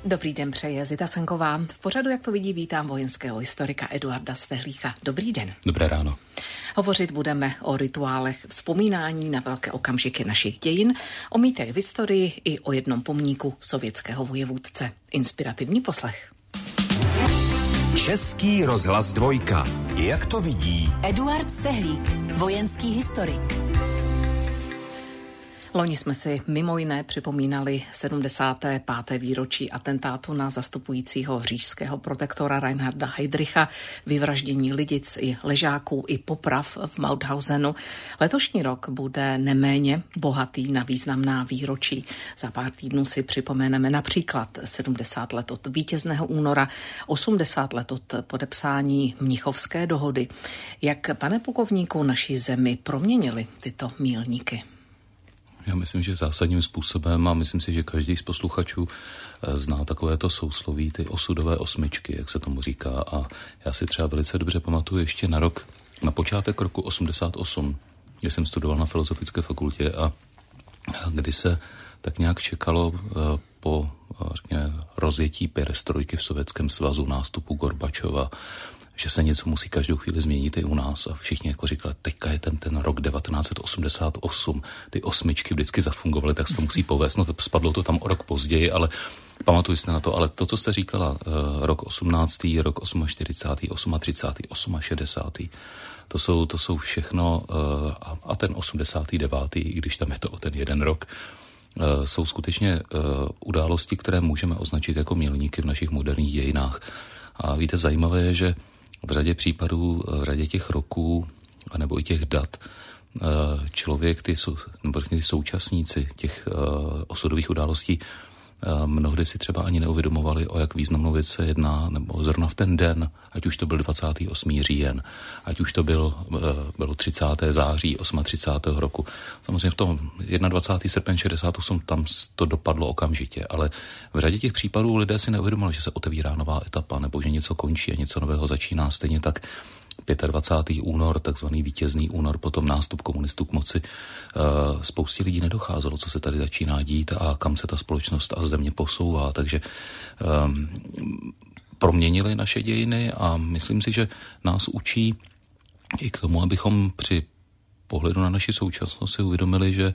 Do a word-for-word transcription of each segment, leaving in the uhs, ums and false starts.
Dobrý den, přeje Zita Senková. V pořadu, jak to vidí, vítám vojenského historika Eduarda Stehlíka. Dobrý den. Dobré ráno. Hovořit budeme o rituálech vzpomínání na velké okamžiky našich dějin, o mýtech v historii i o jednom pomníku sovětského vojevůdce. Inspirativní poslech. Český rozhlas dvojka. Jak to vidí Eduard Stehlík, vojenský historik. Loni jsme si mimo jiné připomínali sedmdesáté páté výročí atentátu na zastupujícího říšského protektora Reinharda Heydricha, vyvraždění lidic i ležáků i poprav v Mauthausenu. Letošní rok bude neméně bohatý na významná výročí. Za pár týdnů si připomeneme například sedmdesát let od vítězného února, osmdesát let od podepsání Mnichovské dohody. Jak, pane plukovníku, naší zemi proměnily tyto milníky? Já myslím, že zásadním způsobem, a myslím si, že každý z posluchačů zná takovéto sousloví, ty osudové osmičky, jak se tomu říká. A já si třeba velice dobře pamatuju ještě na rok, na počátek roku osmdesát osm, kdy jsem studoval na Filozofické fakultě a kdy se tak nějak čekalo po řekněme, rozjetí perestrojky v Sovětském svazu, nástupu Gorbačova, že se něco musí každou chvíli změnit i u nás. A všichni jako říkali, teďka je ten, ten rok devatenáct osmdesát osm, ty osmičky vždycky zafungovaly, tak se to musí povést. No to spadlo to tam o rok později, ale pamatuji si na to. Ale to, co jste říkala, rok osmnáctý, rok čtyřicátý osmý, třicátý osmý, šedesátý To jsou, to jsou všechno, a ten osmdesátý devátý i když tam je to o ten jeden rok, jsou skutečně události, které můžeme označit jako milníky v našich moderních dějinách. A víte, zajímavé je, že v řadě případů, v řadě těch roků, anebo i těch dat, člověk, ty, nebo ty současníci těch osudových událostí mnohdy si třeba ani neuvědomovali, o jak významnou věc se jedná, nebo zrovna v ten den, ať už to byl dvacátý osmý říjen, ať už to byl, bylo třicátého září třicátého osmého roku. Samozřejmě v tom dvacátého prvního srpen šedesát osm tam to dopadlo okamžitě, ale v řadě těch případů lidé si neuvědomovali, že se otevírá nová etapa, nebo že něco končí a něco nového začíná. Stejně tak dvacátého pátého únor, takzvaný vítězný únor, potom nástup komunistů k moci. Spoustě lidí nedocházelo, co se tady začíná dít a kam se ta společnost a země posouvá, takže um, proměnily naše dějiny a myslím si, že nás učí i k tomu, abychom při pohledu na naši současnost si uvědomili, že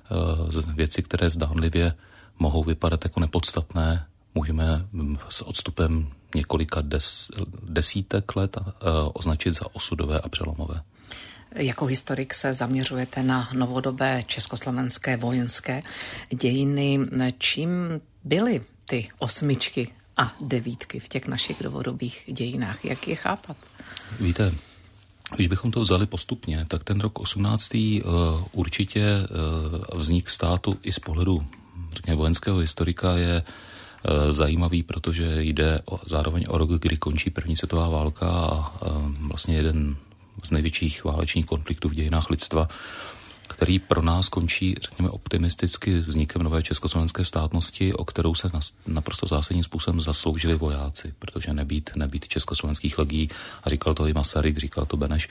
uh, věci, které zdánlivě mohou vypadat jako nepodstatné, můžeme s odstupem několika des, desítek let uh, označit za osudové a přelomové. Jako historik se zaměřujete na novodobé československé vojenské dějiny. Čím byly ty osmičky a devítky v těch našich novodobých dějinách? Jak je chápat? Víte, když bychom to vzali postupně, tak ten rok osmnáctý uh, určitě uh, vznik státu i z pohledu řekněme, vojenského historika je zajímavý, protože jde o, zároveň o rok, kdy končí první světová válka a, a vlastně jeden z největších válečných konfliktů v dějinách lidstva, který pro nás končí, řekněme, optimisticky vznikem nové československé státnosti, o kterou se naprosto zásadním způsobem zasloužili vojáci, protože nebýt, nebýt československých legií, a říkal to i Masaryk, říkal to Beneš,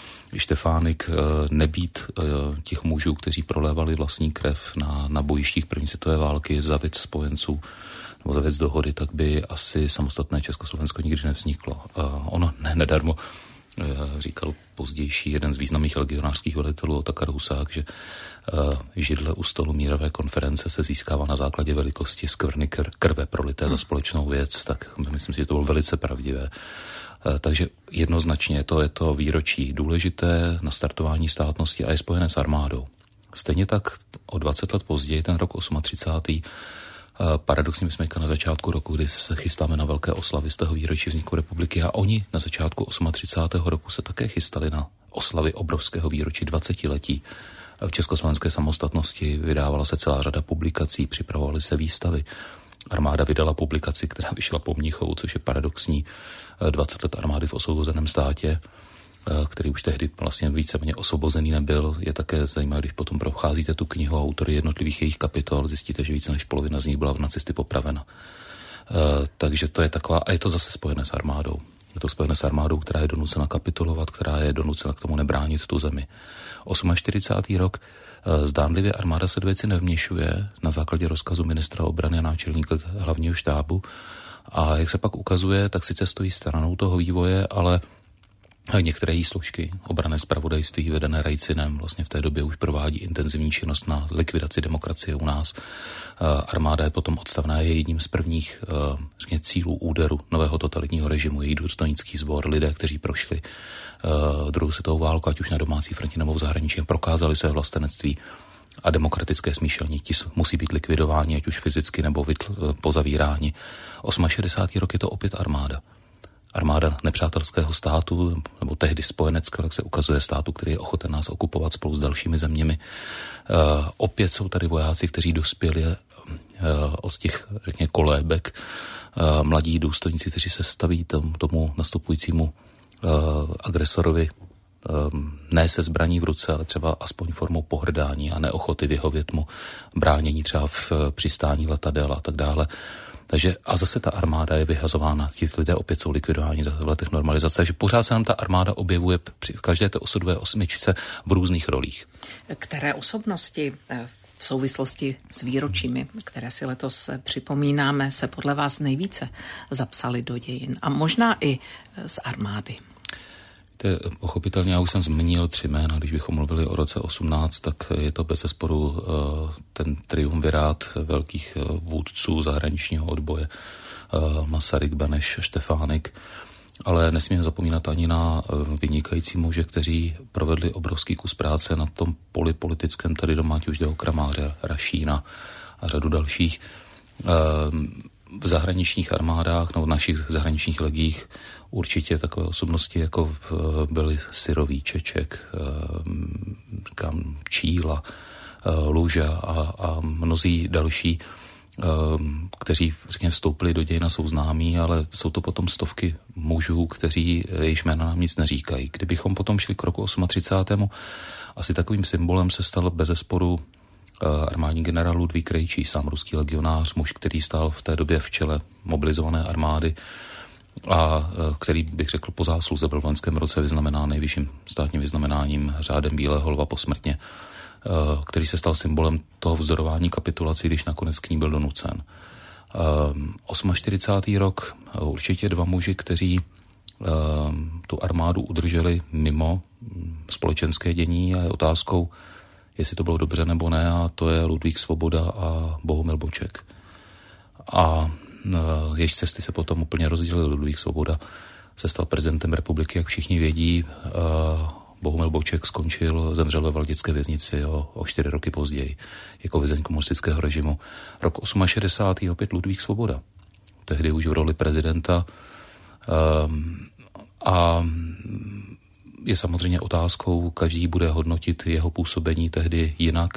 i Štefánik, nebýt těch mužů, kteří prolévali vlastní krev na, na bojištích první světové války za věc spojenců, nebo za věc dohody, tak by asi samostatné Československo nikdy nevzniklo. Uh, ono ne, nedarmo uh, říkal pozdější jeden z významných legionářských velitelů Otakar Husák, že uh, židle u stolu mírové konference se získává na základě velikosti skvrny kr- krve prolité hmm. za společnou věc, tak myslím si, že to bylo velice pravdivé. Uh, takže jednoznačně to je to výročí důležité na startování státnosti a je spojené s armádou. Stejně tak o dvacet let později, ten rok třicátý osmý Paradoxně my jsme na začátku roku, kdy se chystáme na velké oslavy z toho výročí vzniku republiky a oni na začátku třicátého osmého roku se také chystali na oslavy obrovského výročí dvacetiletí československé samostatnosti. Vydávala se celá řada publikací, připravovaly se výstavy. Armáda vydala publikaci, která vyšla po Mnichovu, což je paradoxní, dvacet let armády v osvobozeném státě, který už tehdy vlastně víceméně osvobozený nebyl. Je také zajímavé, když potom procházíte tu knihu a autory jednotlivých jejich kapitol, zjistíte, že více než polovina z nich byla v nacisty popravena. Takže to je taková, a je to zase spojené s armádou. Je to spojené s armádou, která je donucena kapitulovat, která je donucena k tomu nebránit tu zemi. čtyřicátý osmý rok zdánlivě armáda se do věci nevměšuje na základě rozkazu ministra obrany a náčelníka hlavního štábu. A jak se pak ukazuje, tak sice stojí stranou toho vývoje, ale některé její složky, obranné zpravodajství vedené Rajcinem, vlastně v té době už provádí intenzivní činnost na likvidaci demokracie u nás. Armáda je potom odstavná, je jedním z prvních řekně, cílů úderu nového totalitního režimu, její důstojnický sbor, lidé, kteří prošli druhou světovou válku, ať už na domácí frontě nebo v zahraničí, prokázali své vlastenectví a demokratické smýšlení. Ti musí být likvidováni, ať už fyzicky nebo pozavíráni. šedesátý osmý rok je to opět armáda. Armáda nepřátelského státu, nebo tehdy spojeneckého, jak se ukazuje, státu, který je ochoten nás okupovat spolu s dalšími zeměmi. Uh, opět jsou tady vojáci, kteří dospěli uh, od těch, řekně, kolébek, uh, mladí důstojníci, kteří se staví tom, tomu nastupujícímu uh, agresorovi um, ne se zbraní v ruce, ale třeba aspoň formou pohrdání a neochoty vyhovět mu, bránění třeba v přistání letadel a tak dále. Takže a zase ta armáda je vyhazována, ti lidé opět jsou likvidováni za letech normalizace, takže pořád se nám ta armáda objevuje při každé té osudové osmičce v různých rolích. Které osobnosti v souvislosti s výročími, které si letos připomínáme, se podle vás nejvíce zapsaly do dějin a možná i z armády? To je pochopitelně, já už jsem zmínil tři jména, když bychom mluvili o roce osmnáct, tak je to bezesporu ten triumvirát velkých vůdců zahraničního odboje, Masaryk, Beneš, Štefánik, ale nesmíme zapomínat ani na vynikající muže, kteří provedli obrovský kus práce na tom poli politickém, tady doma, ať už jde o Kramáře, Rašína a řadu dalších. V zahraničních armádách nebo v našich zahraničních legích určitě takové osobnosti, jako byli Syrový, Čeček, říkám, Číla, Luža a, a mnozí další, kteří, řekněme, vstoupili do dějin a jsou známí, ale jsou to potom stovky mužů, kteří jejichž jména nám nic neříkají. Kdybychom potom šli k roku třicátému osmému asi takovým symbolem se stal bezesporu armádní generál Ludvík Krejčí, sám ruský legionář, muž, který stál v té době v čele mobilizované armády a který, bych řekl, po zásluze byl v loňském roce vyznamenán nejvyšším státním vyznamenáním řádem Bílého lva posmrtně, který se stal symbolem toho vzdorování kapitulaci, když nakonec k ní byl donucen. čtyřicátý osmý rok, určitě dva muži, kteří tu armádu udrželi mimo společenské dění a je otázkou, jestli to bylo dobře nebo ne, a to je Ludvík Svoboda a Bohumil Boček. A jež cesty se potom úplně rozdělili. Ludvík Svoboda se stal prezidentem republiky, jak všichni vědí. Bohumil Boček skončil, zemřel ve Valdické věznici o, o čtyři roky později jako vězeň komunistického režimu. Rok šedesátý osmý opět Ludvík Svoboda. Tehdy už v roli prezidenta. A je samozřejmě otázkou, každý bude hodnotit jeho působení tehdy jinak.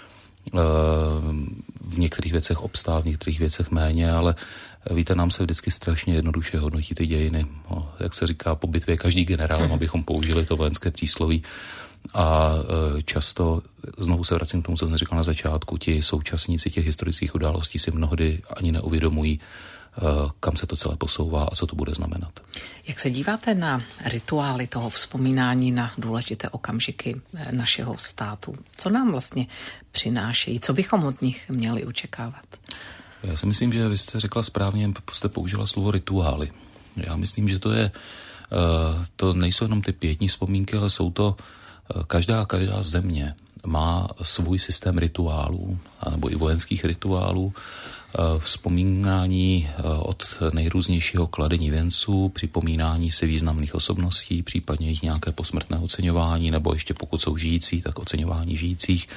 V některých věcech obstál, v některých věcech méně, ale víte, nám se vždycky strašně jednoduše hodnotí ty dějiny. Jak se říká, po bitvě každý generál, abychom použili to vojenské přísloví. A často, znovu se vracím k tomu, co jsem říkal na začátku, ti současníci těch historických událostí si mnohdy ani neuvědomují, kam se to celé posouvá a co to bude znamenat. Jak se díváte na rituály toho vzpomínání na důležité okamžiky našeho státu? Co nám vlastně přinášejí? Co bychom od nich měli očekávat? Já si myslím, že vy jste řekla správně, jste použila slovo rituály. Já myslím, že to je, to nejsou jenom ty pětní vzpomínky, ale jsou to, každá, každá země má svůj systém rituálů, nebo i vojenských rituálů, vzpomínání od nejrůznějšího kladení věnců, připomínání si významných osobností, případně jejich nějaké posmrtné oceňování, nebo ještě pokud jsou žijící, tak oceňování žijících,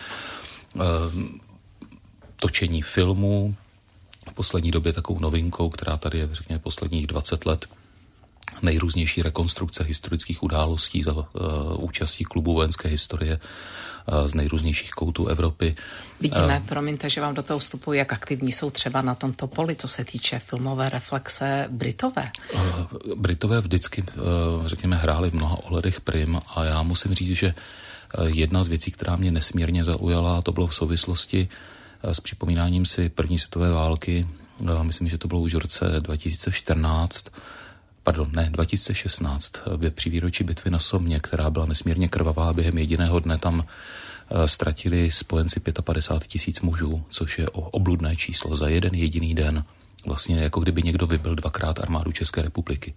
točení filmů. V poslední době takovou novinkou, která tady je, řekněme, posledních dvacet let, nejrůznější rekonstrukce historických událostí za uh, účastí klubu vojenské historie uh, z nejrůznějších koutů Evropy. Vidíme, uh, promiňte, že vám do toho vstupuji, jak aktivní jsou třeba na tomto poli, co se týče filmové reflexe Britové. Uh, Britové vždycky, uh, řekněme, hráli v mnoha ohledech prim a já musím říct, že uh, jedna z věcí, která mě nesmírně zaujala, to bylo v souvislosti uh, s připomínáním si první světové války, uh, myslím, že to bylo už v roce dva tisíce čtrnáct, pardon, ne, dva tisíce šestnáct, při výročí bitvy na Somě, která byla nesmírně krvavá, během jediného dne tam ztratili spojenci padesát pět tisíc mužů, což je obludné číslo za jeden jediný den. Vlastně jako kdyby někdo vybil dvakrát armádu České republiky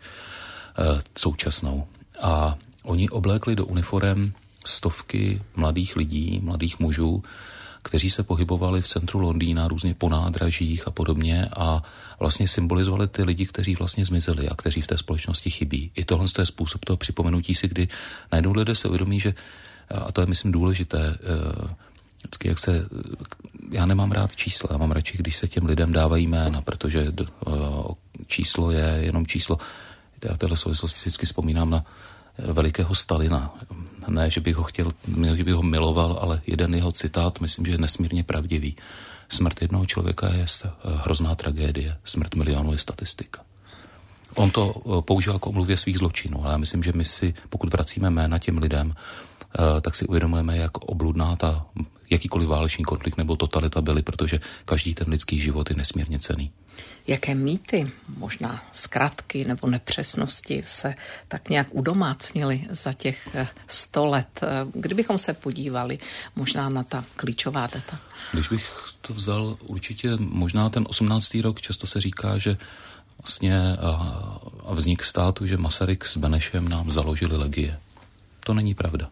současnou. A oni oblékli do uniforem stovky mladých lidí, mladých mužů, kteří se pohybovali v centru Londýna různě po nádražích a podobně a vlastně symbolizovali ty lidi, kteří vlastně zmizeli a kteří v té společnosti chybí. I tohle je způsob toho připomenutí si, kdy najednou lidé se uvědomí, že, a to je myslím důležité, vždycky jak se, já nemám rád čísla, já mám radši, když se těm lidem dávají jména, protože číslo je jenom číslo. Já v téhle souvislosti vždycky vzpomínám na velikého Stalina. Ne, že bych ho chtěl, že bych ho miloval, ale jeden jeho citát, myslím, že je nesmírně pravdivý. Smrt jednoho člověka je hrozná tragédie, smrt milionů je statistika. On to používal k omluvě svých zločinů, ale já myslím, že my si, pokud vracíme jména těm lidem, tak si uvědomujeme, jak obludná ta jakýkoliv válečný konflikt nebo totalita byly, protože každý ten lidský život je nesmírně cenný. Jaké mýty, možná zkratky nebo nepřesnosti se tak nějak udomácnily za těch sto let? Kdybychom se podívali možná na ta klíčová data. Když bych to vzal určitě možná ten osmnáctý rok, často se říká, že vlastně a vznik státu, že Masaryk s Benešem nám založili legie. To není pravda.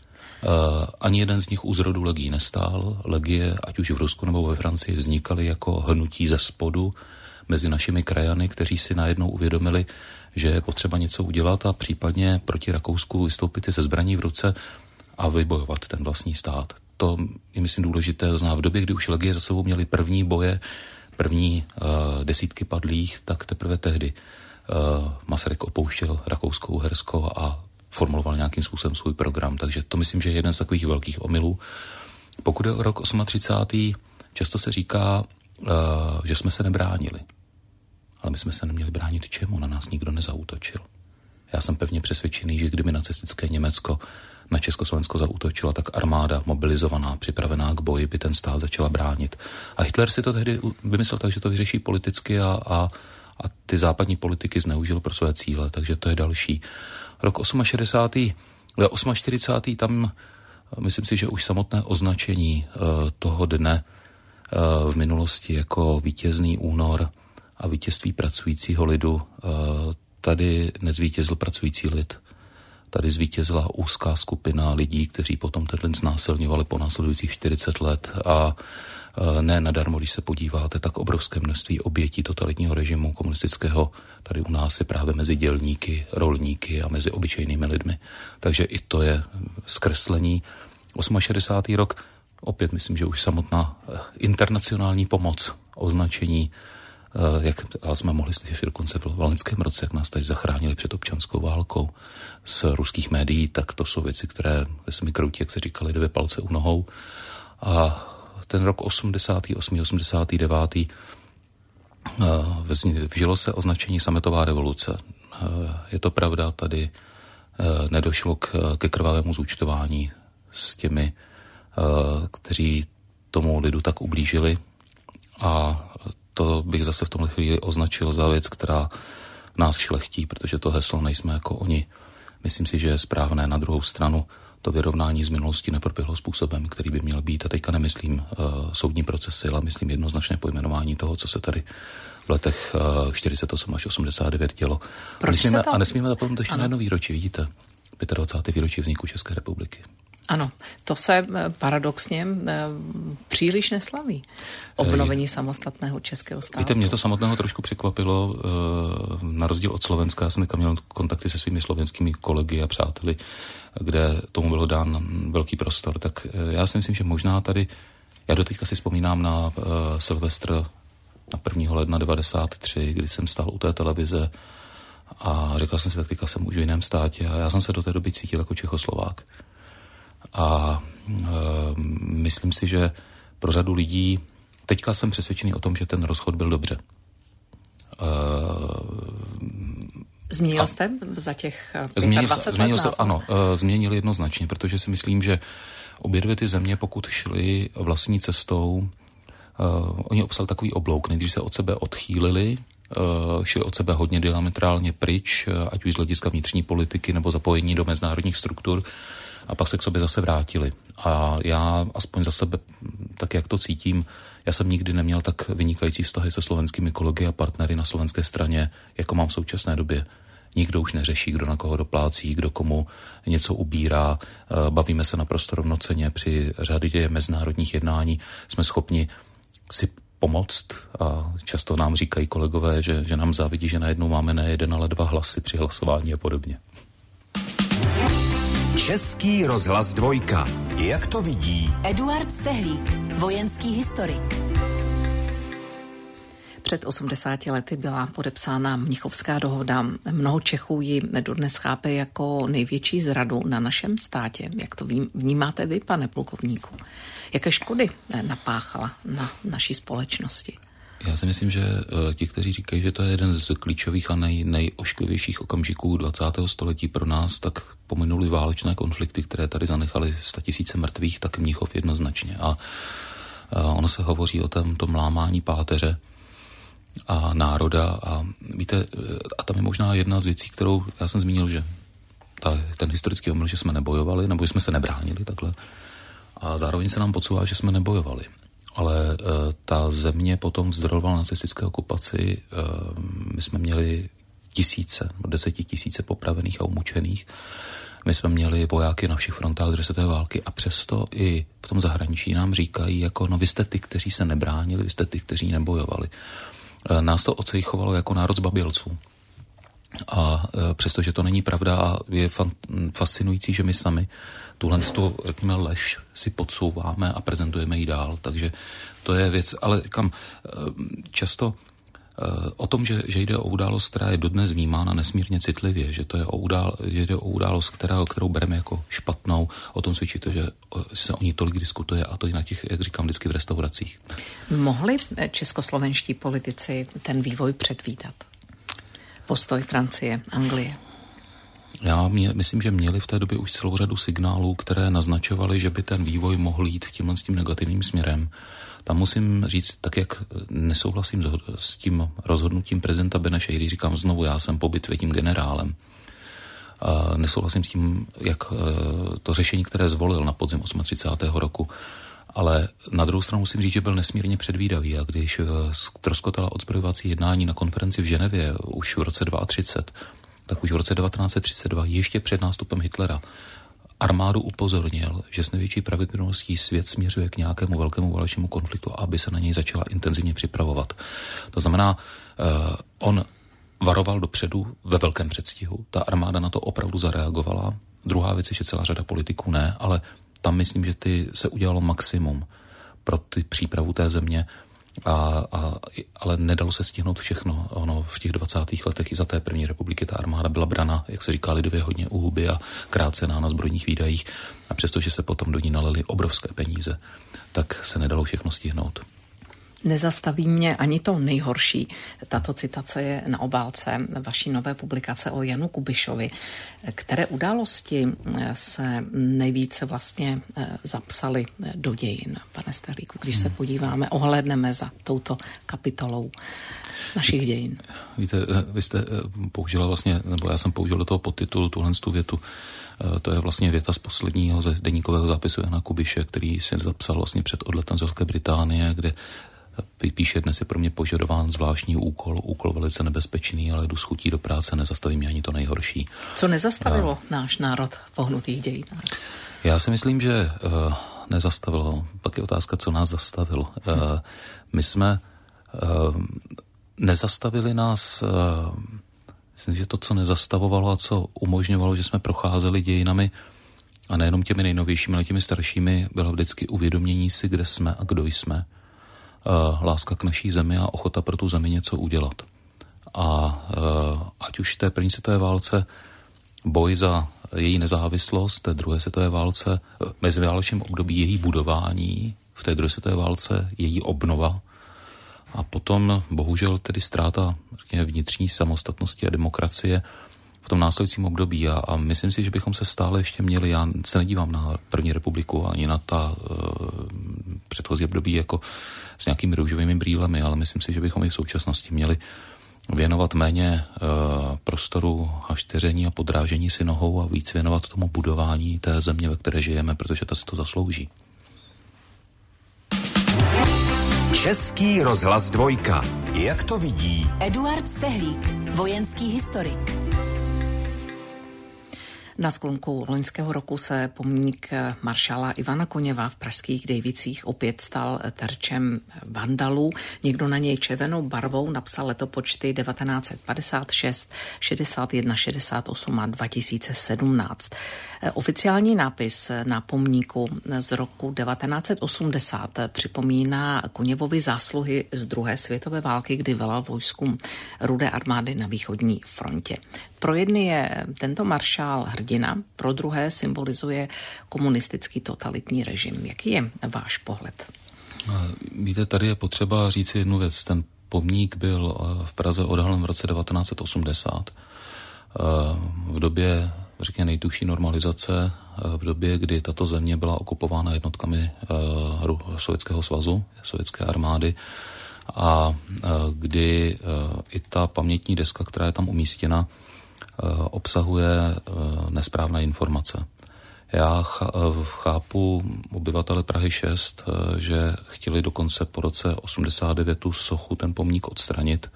Uh, ani jeden z nich u zrodu legií nestál. Legie, ať už v Rusku nebo ve Francii, vznikaly jako hnutí ze spodu mezi našimi krajany, kteří si najednou uvědomili, že je potřeba něco udělat a případně proti Rakousku vystoupit se zbraní v ruce a vybojovat ten vlastní stát. To je, myslím, důležité. Zná v době, kdy už legie za sebou měly první boje, první uh, desítky padlých, tak teprve tehdy uh, Masaryk opouštěl Rakousko-Uhersko a formuloval nějakým způsobem svůj program. Takže to myslím, že je jeden z takových velkých omylů. Pokud je o rok třicátý osmý, často se říká, uh, že jsme se nebránili. Ale my jsme se neměli bránit čemu, na nás nikdo nezaútočil. Já jsem pevně přesvědčený, že kdyby nacistické Německo na Československo zaútočilo, tak armáda mobilizovaná, připravená k boji, by ten stát začala bránit. A Hitler si to tehdy vymyslel tak, že to vyřeší politicky a, a, a ty západní politiky zneužil pro své cíle, takže to je další. Rok šedesátý osmý, čtyřicátý osmý tam myslím si, že už samotné označení uh, toho dne uh, v minulosti jako vítězný únor a vítězství pracujícího lidu, uh, tady nezvítězil pracující lid. Tady zvítězila úzká skupina lidí, kteří potom ten lid znásilňovali po následujících čtyřicet let a ne nadarmo, když se podíváte, tak obrovské množství obětí totalitního režimu komunistického tady u nás je právě mezi dělníky, rolníky a mezi obyčejnými lidmi. Takže i to je zkreslení. šedesátý osmý rok, opět myslím, že už samotná internacionální pomoc, označení, jak jsme mohli slyšet dokonce v loňském roce, jak nás tady zachránili před občanskou válkou z ruských médií, tak to jsou věci, které se mi kroutí, jak se říkali, dvě palce u nohou. A ten rok osmdesátý osmý osmdesátý devátý vžilo se označení sametová revoluce. Je to pravda, tady nedošlo k, ke krvavému zúčtování s těmi, kteří tomu lidu tak ublížili a to bych zase v tomhle chvíli označil za věc, která nás šlechtí, protože to heslo nejsme jako oni. Myslím si, že je správné. Na druhou stranu to vyrovnání z minulosti neproběhlo způsobem, který by měl být. A teďka nemyslím uh, soudní procesy, ale myslím jednoznačné pojmenování toho, co se tady v letech uh, čtyřicet osm až osmdesát devět dělo. A nesmíme, to... a nesmíme zapomenout ještě na jedno výročí, vidíte? dvacátého pátého výročí vzniku České republiky. Ano, to se paradoxně příliš neslaví. Obnovení samostatného českého státu. Víte, mě to samotného trošku překvapilo, na rozdíl od Slovenska. Já jsem měl kontakty se svými slovenskými kolegy a přáteli, kde tomu bylo dán velký prostor. Tak já si myslím, že možná tady, já doteďka si vzpomínám na uh, Silvestr na prvního ledna devadesát tři, kdy jsem stál u té televize a řekl jsem si, tak teďka jsem už v jiném státě a já jsem se do té doby cítil jako Čechoslovák. A e, myslím si, že pro řadu lidí, teďka jsem přesvědčený o tom, že ten rozchod byl dobře. E, Změnil jste za těch dvacet změnil let? Se, ano, e, změnil jednoznačně, protože si myslím, že obě dvě ty země, pokud šly vlastní cestou, e, oni obsali takový oblouk, nejdřív se od sebe odchýlili šli od sebe hodně diametrálně pryč, ať už z hlediska vnitřní politiky nebo zapojení do mezinárodních struktur, a pak se k sobě zase vrátili. A já aspoň za sebe, tak jak to cítím, já jsem nikdy neměl tak vynikající vztahy se slovenskými kolegy a partnery na slovenské straně, jako mám v současné době. Nikdo už neřeší, kdo na koho doplácí, kdo komu něco ubírá. Bavíme se naprosto rovnocenně při řadě mezinárodních jednání. Jsme schopni si pomoct a často nám říkají kolegové, že, že nám závidí, že najednou máme ne jeden, ale dva hlasy při hlasování a podobně. Český rozhlas dvojka. Jak to vidí Eduard Stehlík, vojenský historik. Před osmdesáti lety byla podepsána Mnichovská dohoda. Mnoho Čechů ji dodnes chápe jako největší zradu na našem státě. Jak to vnímáte vy, pane plukovníku? Jaké škody napáchala na naší společnosti? Já si myslím, že ti, kteří říkají, že to je jeden z klíčových a nej, nejošklivějších okamžiků dvacátého století pro nás, tak pominuli válečné konflikty, které tady zanechaly statisíce mrtvých, tak Mnichov jednoznačně. A, a ono se hovoří o tom, tom lámání páteře a národa a víte, a tam je možná jedna z věcí, kterou já jsem zmínil, že ta, ten historický omyl, že jsme nebojovali, nebo jsme se nebránili takhle, a zároveň se nám podsouvá, že jsme nebojovali. Ale e, ta země potom vzdorovala nacistické okupaci. E, my jsme měli tisíce, desetitisíce popravených a umučených. My jsme měli vojáky na všech frontách druhé světové války a přesto i v tom zahraničí nám říkají, jako no vy jste ty, kteří se nebránili, vy jste ty, kteří nebojovali. E, nás to ocejchovalo jako národ zbabělců. A e, přestože to není pravda a je fan, fascinující, že my sami tuhle tu, řekněme, lež si podsouváme a prezentujeme ji dál. Takže to je věc, ale kam často o tom, že, že jde o událost, která je dodnes vnímána nesmírně citlivě, že to je o, udál, že jde o událost, která, kterou bereme jako špatnou, o tom svědčí to, že se o ní tolik diskutuje a to i na těch, jak říkám, vždycky v restauracích. Mohli českoslovenští politici ten vývoj předvídat? Postoj Francie, Anglie? Já mě, myslím, že měli v té době už celou řadu signálů, které naznačovaly, že by ten vývoj mohl jít tímhle s tím negativním směrem. Tam musím říct, tak jak nesouhlasím s tím rozhodnutím prezidenta Beneše, když říkám znovu, já jsem po bitvě tím generálem. A nesouhlasím s tím, jak to řešení, které zvolil na podzim třicátého osmého roku. Ale na druhou stranu musím říct, že byl nesmírně předvídavý a když ztroskotala odzbrojovací jednání na konferenci v Ženevě už v roce třicet dva, tak už v roce devatenáct set třicet dva, ještě před nástupem Hitlera, armádu upozornil, že s největší pravděpodobností svět směřuje k nějakému velkému válečnému konfliktu, aby se na něj začala intenzivně připravovat. To znamená, uh, on varoval dopředu ve velkém předstihu. Ta armáda na to opravdu zareagovala. Druhá věc je, že celá řada politiků ne, ale tam myslím, že ty se udělalo maximum pro ty přípravu té země, a, a, ale nedalo se stihnout všechno. Ono v těch dvacátých letech i za té první republiky ta armáda byla brana, jak se říká lidově, hodně u huby a krácená na zbrojních výdajích. A přestože se potom do ní nalily obrovské peníze, tak se nedalo všechno stihnout. Nezastaví mě ani to nejhorší. Tato citace je na obálce vaší nové publikace o Janu Kubišovi. Které události se nejvíce vlastně zapsaly do dějin, pane Stehlíku, když se podíváme, ohlédneme za touto kapitolou našich dějin? Víte, vy jste použila vlastně, nebo já jsem použil do toho podtitulu tuhle tu větu. To je vlastně věta z posledního deníkového zápisu Jana Kubiše, který si zapsal vlastně před odletem z Velké Británie, kde píše, dnes je pro mě požadován zvláštní úkol, úkol velice nebezpečný, ale jdu s chutí do práce, nezastaví mě ani to nejhorší. Co nezastavilo a... náš národ v pohnutých dějinách? Já si myslím, že uh, nezastavilo. Pak je otázka, co nás zastavilo. Uh, my jsme uh, nezastavili nás, uh, myslím, že to, co nezastavovalo a co umožňovalo, že jsme procházeli dějinami a nejenom těmi nejnovějšími, ale těmi staršími, bylo vždycky uvědomění si, kde jsme a kdo jsme. Uh, láska k naší zemi a ochota pro tu zemi něco udělat. A uh, ať už v té první světové válce boj za její nezávislost, té druhé světové válce, uh, meziválečném období její budování, v té druhé světové válce její obnova a potom bohužel tedy ztráta řekněme, vnitřní samostatnosti a demokracie v tom následujícím období a, a myslím si, že bychom se stále ještě měli, já se nedívám na první republiku ani na ta uh, předchozí období jako s nějakými růžovými brýlemi, ale myslím si, že bychom i v současnosti měli věnovat méně uh, prostoru hašteření a podrážení si nohou a víc věnovat tomu budování té země, ve které žijeme, protože ta si to zaslouží. Český rozhlas dvojka. Jak to vidí Eduard Stehlík, vojenský historik. Na sklonku loňského roku se pomník maršála Ivana Koněva v pražských Dejvicích opět stal terčem vandalů. Někdo na něj červenou barvou napsal letopočty devatenáct padesát šest, šedesát jedna, šedesát osm a dva tisíce sedmnáct. Oficiální nápis na pomníku z roku devatenáct osmdesát připomíná Koněvovi zásluhy z druhé světové války, kdy velel vojskům Rudé armády na východní frontě. Pro jedny je tento maršál hrdina, pro druhé symbolizuje komunistický totalitní režim. Jaký je váš pohled? Víte, tady je potřeba říct jednu věc. Ten pomník byl v Praze odhalen v roce devatenáct osmdesát. V době, řekněme, nejtužší normalizace, v době, kdy tato země byla okupována jednotkami Sovětského svazu, sovětské armády, a kdy i ta pamětní deska, která je tam umístěna, obsahuje nesprávné informace. Já chápu obyvatele Prahy šest, že chtěli dokonce po roce osmdesát devět tu sochu, ten pomník odstranit.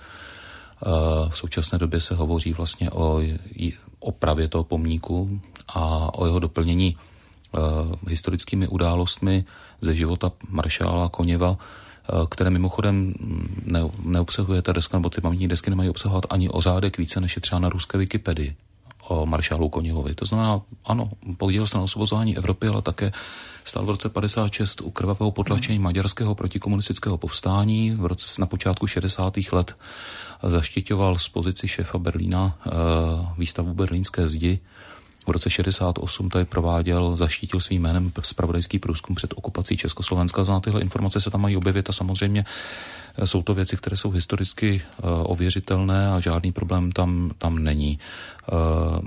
V současné době se hovoří vlastně o opravě toho pomníku a o jeho doplnění historickými událostmi ze života maršála Koněva, které mimochodem ne, neobsahuje ta deska, nebo ty pamětní desky nemají obsahovat ani o řádek více, než je třeba na ruské Wikipedii o maršálu Koněvovi. To znamená, ano, podílel se na osvobozování Evropy, ale také stál v roce padesát šest u krvavého potlačení maďarského protikomunistického povstání. V roce, na počátku šedesátých let zaštiťoval z pozici šéfa Berlína e, výstavu Berlínské zdi. V roce šedesát osm tady prováděl, zaštítil svým jménem zpravodajský průzkum před okupací Československa. Za tyhle informace se tam mají objevit a samozřejmě jsou to věci, které jsou historicky uh, ověřitelné a žádný problém tam, tam není. Uh,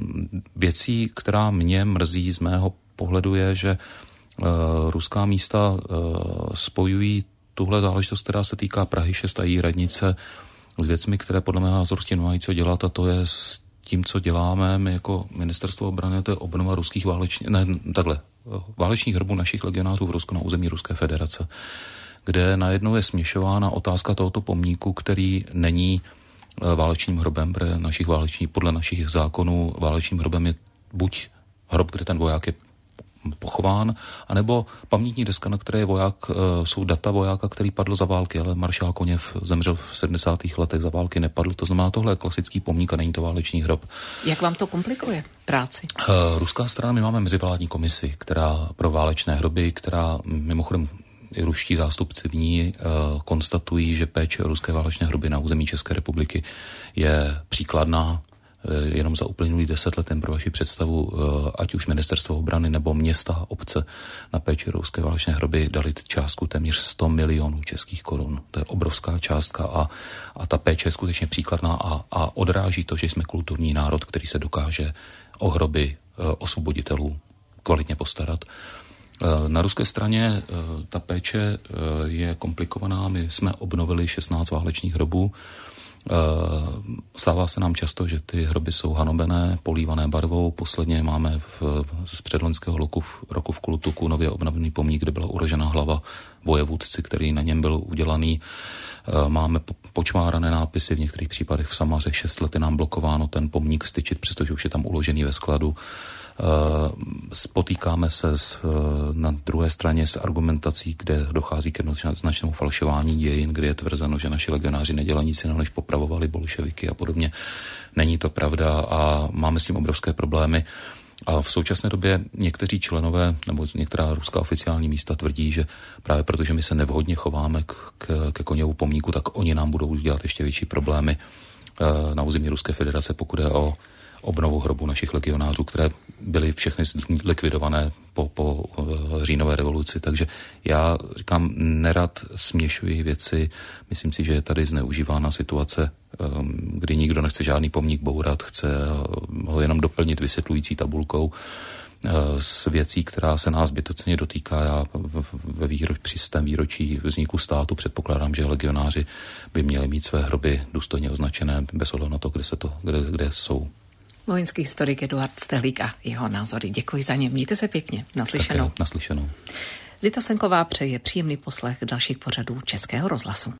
věcí, která mě mrzí z mého pohledu, je, že uh, ruská místa uh, spojují tuhle záležitost, která se týká Prahy šest a její radnice, s věcmi, které podle mého názoru s tím mají co dělat, a to je s tím, co děláme my jako ministerstvo obrany, to je obnova ruských válečních, ne, takhle, válečních hrobů našich legionářů v Rusku na území Ruské federace, kde najednou je směšována otázka tohoto pomníku, který není válečným hrobem, protože našich válečních, podle našich zákonů válečným hrobem je buď hrob, kde ten voják je pochován, anebo pamětní deska, na které je voják, jsou data vojáka, který padl za války, ale maršál Koněv zemřel v sedmdesátých letech, za války nepadl. To znamená, tohle je klasický pomník a není to válečný hrob. Jak vám to komplikuje práci? Ruská strana, my máme mezivládní komisi, která pro válečné hroby, která mimochodem i ruští zástupci v ní uh, konstatují, že péče o ruské válečné hroby na území České republiky je příkladná. Jenom za uplynulý deset let, jen pro vaši představu, ať už ministerstvo obrany nebo města a obce na péči ruské válečné hroby dali částku téměř sto milionů českých korun. To je obrovská částka a, a ta péče je skutečně příkladná a, a odráží to, že jsme kulturní národ, který se dokáže o hroby osvoboditelů kvalitně postarat. Na ruské straně ta péče je komplikovaná. My jsme obnovili šestnáct válečných hrobů. Stává se nám často, že ty hroby jsou hanobené, polívané barvou. Posledně máme v, z předloňského roku, roku v Kulutuku nově obnovený pomník, kde byla uložena hlava vojevůdci, který na něm byl udělaný. Máme počmárané nápisy, v některých případech v Samaře šest let je nám blokováno ten pomník styčit, přestože už je tam uložený ve skladu. Spotýkáme se s, na druhé straně s argumentací, kde dochází k značnému falšování dějin, kde je tvrzeno, že naši legionáři nedělají nic jiného, než popravovali bolševiky a podobně. Není to pravda a máme s tím obrovské problémy. A v současné době někteří členové nebo některá ruská oficiální místa tvrdí, že právě protože my se nevhodně chováme k, k, ke Koněvu pomníku, tak oni nám budou dělat ještě větší problémy na území Ruské federace, pokud je o obnovu hrobu našich legionářů, které byly všechny likvidované po, po říjnové revoluci. Takže já říkám, nerad směšuji věci. Myslím si, že je tady zneužívána situace, kdy nikdo nechce žádný pomník bourat, chce ho jenom doplnit vysvětlující tabulkou. s věcí, která se nás bytostně dotýká. Já ve výroč, při stém výročí vzniku státu předpokládám, že legionáři by měli mít své hroby důstojně označené bez ohledu na to, kde, se to, kde, kde jsou. Vojenský historik Eduard Stehlík a jeho názory. Děkuji za ně. Mějte se pěkně. Naslyšenou. Také, naslyšenou. Zita Senková přeje příjemný poslech dalších pořadů Českého rozhlasu.